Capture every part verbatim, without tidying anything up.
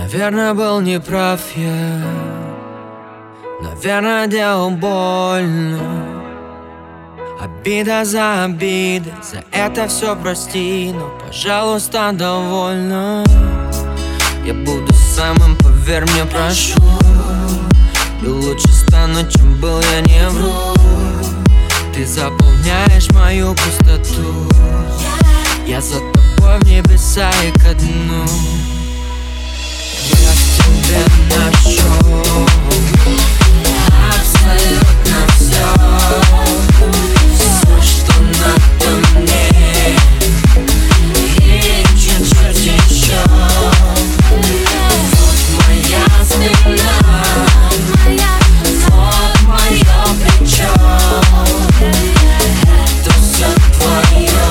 Наверное, был неправ я, наверное, делал больно. Обида за обидой, за это все прости, но, пожалуйста, довольно. Я буду самым, поверь мне, прошу. И лучше стану, чем был, я не вру. Ты заполняешь мою пустоту. Я за тобой в небеса и ко дну. Я в тебе нашел абсолютно все, все, что надо мне, и чуть-чуть еще. Вот моя спина, вот мое плечо. Это все твое,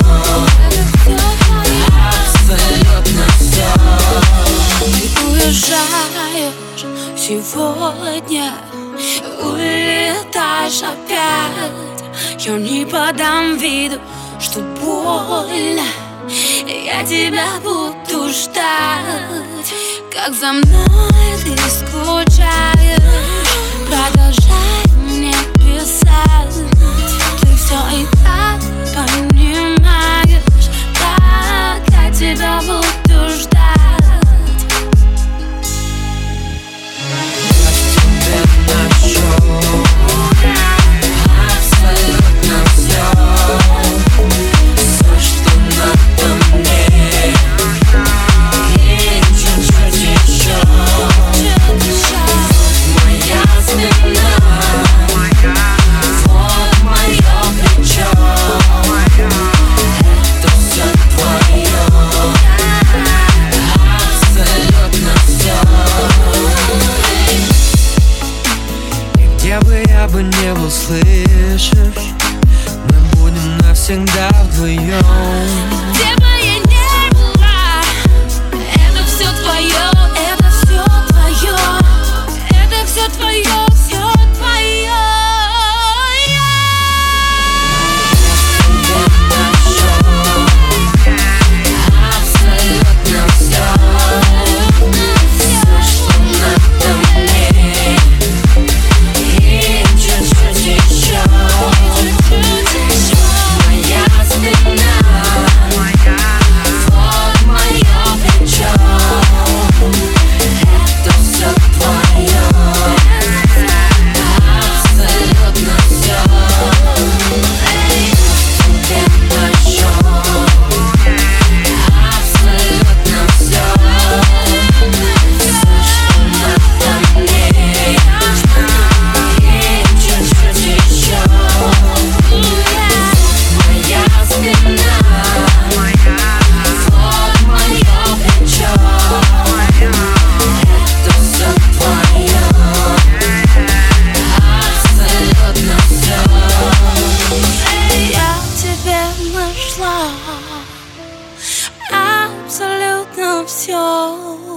абсолютно все. Ты уезжаешь сегодня, улетаешь опять. Я не подам виду, что больно. Я тебя буду ждать. Как за мной ты скучаешь, продолжай мне писать. Ты все и так понимаешь, как я тебя буду ждать. Я в тебе нашел абсолютно все, все, что надо мне, и чуть-чуть еще. Вот моя спина, вот мое плечо. Это все твое, абсолютно все. И где бы я бы не был, слышишь, мы будем навсегда вдвоем. Где бы я ни была, это все твое, это все твое, это все твое, все твое. Я нашел абсолютно все, все, что надо мне, и чуть-чуть еще. Моя спина, вот мое плечо. Это все твое, абсолютно все. Тебе нашел абсолютно все, все, что надо мне, и чуть-чуть еще. Моя спина, вот мое плечо. Это все твое, абсолютно все. Я в тебе нашла абсолютно все.